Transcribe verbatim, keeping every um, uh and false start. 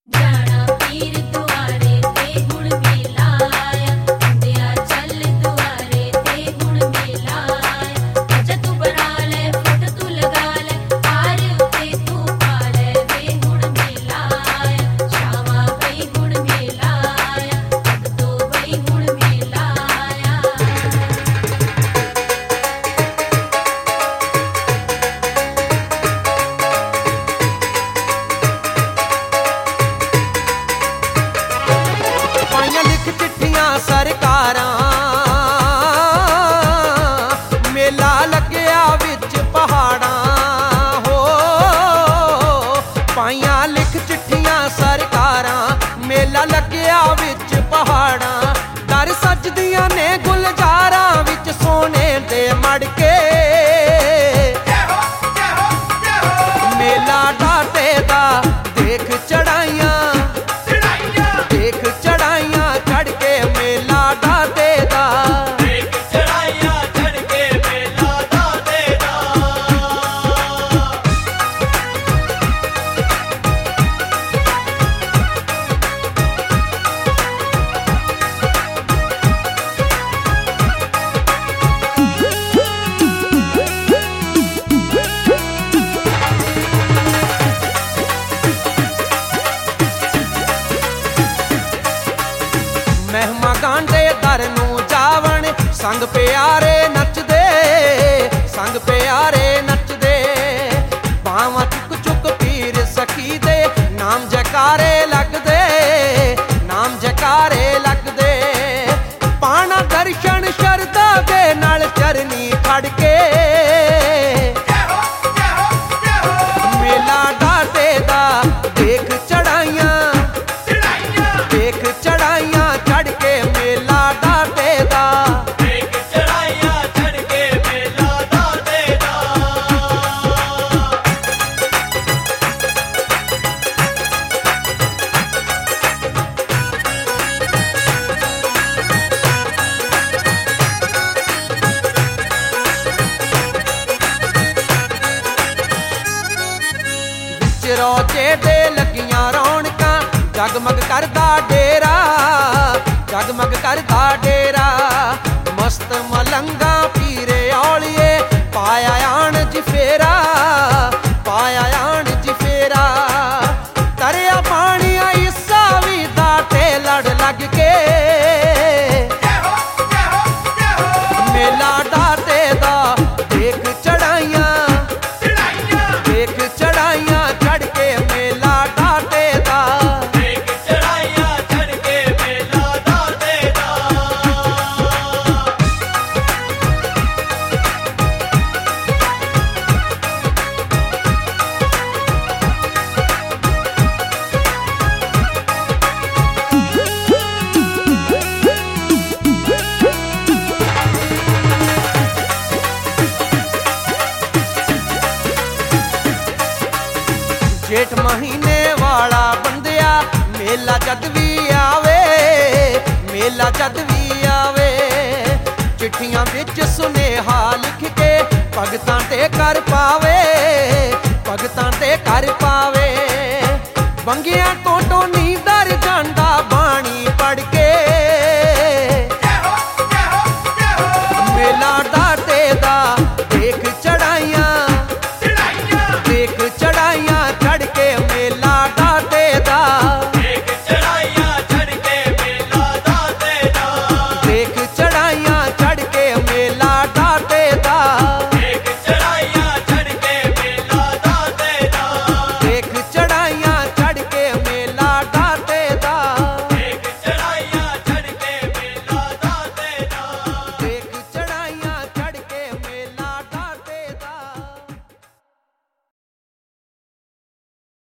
जाना पीर दुआरे ते हुण मेला आया, इंदिया चल दुआरे ते हुण मेला आया। अज तू बना ले फुट तू लगा ले, हार उते तू पा ले वे हुण मेला आया। शामा बई हुण मेला आया, अग तो बई हुण मेला आया। पाइयां लिख चिट्ठियां सरकारां, मेला लग्या विच पहाड़ां हो। पाइयां लिख चिट्ठियां सरकारां, मेला लग्या विच पहाड़ां। दर सजदियां ने गुलजारां विच सोने दे मड़के। मेला डाटे दा देख चढ़ाइयां, देख चढ़ाइयां चढ़ के मेला डाटे दा। देख चढ़ाइयां चढ़ के मेला डाटे दा। ਮਹਿਮਾ ਗਾਂਡੇ ਦਰ ਨੂੰ ਜਾਵਣ, ਸੰਗ ਪਿਆਰੇ ਨੱਚਦੇ, ਸੰਗ ਪਿਆਰੇ ਨੱਚਦੇ। ਬਾਵਾਂ ਚੁੱਕ ਚੁੱਕ ਪੀਰ ਸਖੀ ਦੇ, ਨਾਮ ਜੈਕਾਰੇ ਲੱਗਦੇ, ਨਾਮ ਜੈਕਾਰੇ ਲੱਗਦੇ। ਪਾਣਾ ਦਰਸ਼ਨ ਸ਼ਰਧਾ ਦੇ ਨਾਲ ਚਰਨੀ ਖੜ ਕੇ। ਮੇਲਾ ਡਾਟੇ ਦਾ ਦੇਖ ਚੜਾਈਆਂ, देख चढ़ाइयां चढ़ के मेला डाटे दा। देख चढ़ाइयां चढ़ के मेला डाटे दा। विच रौचे दे लगियां रौनकां, जगमग करदा डेरा, जगमग करदा डेरा। मस्त मलंगा पीरे औलिए, पाया आण जफेरा, पाया आण जफेरा। तरिया पानिया इस्सा भी दाटे लड़ लग के। मेला डाटे दा देख चढ़ाइयां, देख चढ़ाइयां चढ़ के मेला डाटे दा। देख चढ़ाइयां चढ़ के मेला डाटे दा। जेठ महीने वाला बंदिया, मेला जद भी आवे, मेला जद भी आवे। चिट्ठियां विच सुनेहा लिख के, भगतां ते कर पावे, भगतां ते कर पावे। बंगियां तो टोनी दर जांदा